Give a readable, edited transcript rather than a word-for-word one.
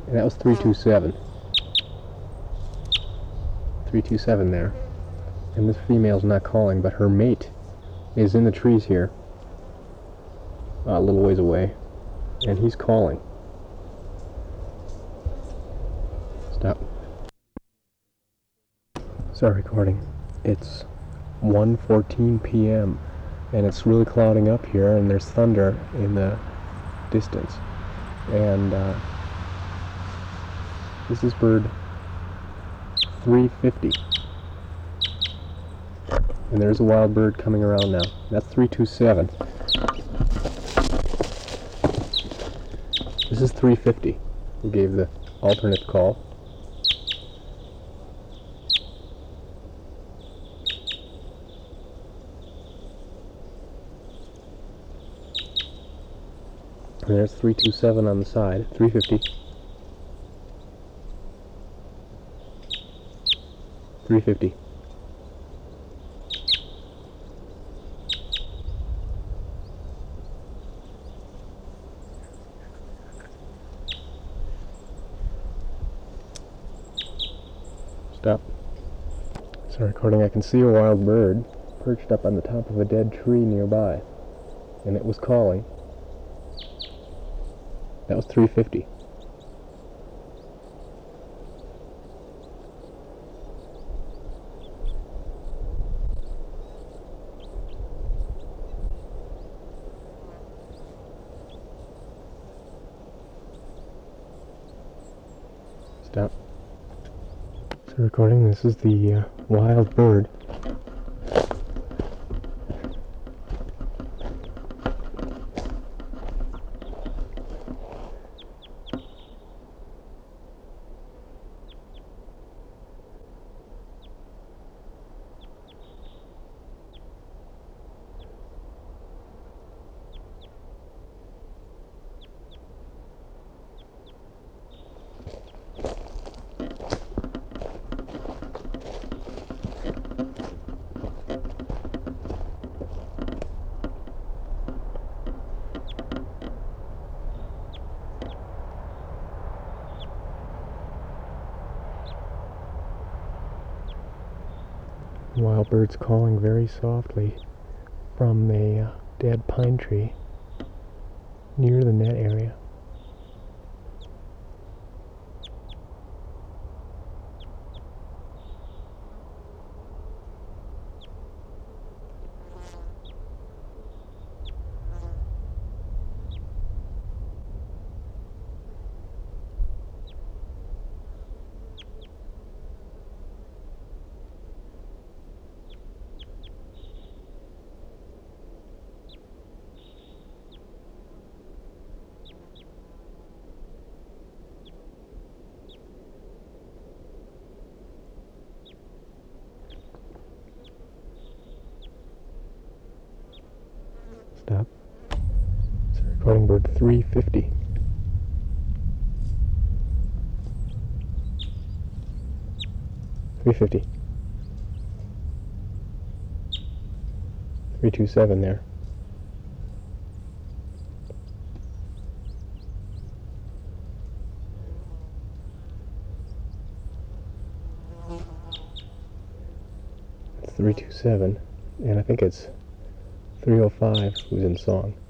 And that was 327. 327 there. And this female's not calling, but her mate is in the trees here, a little ways away, and he's calling. Stop. Start recording. It's 1:14 p.m. and it's really clouding up here, and there's thunder in the distance. And this is bird 350. And there's a wild bird coming around now. That's 327. This is 350. We gave the alternate call. And there's 327 on the side. 350. 350. Stop. So recording, I can see a wild bird perched up on the top of a dead tree nearby, and it was calling. That was 350. Stop. So recording, this is the wild bird. Wild bird's calling very softly from a dead pine tree near the net area. Stop. So recording bird 350. .350. 327 there. It's 327, and I think it's 305 who's in song.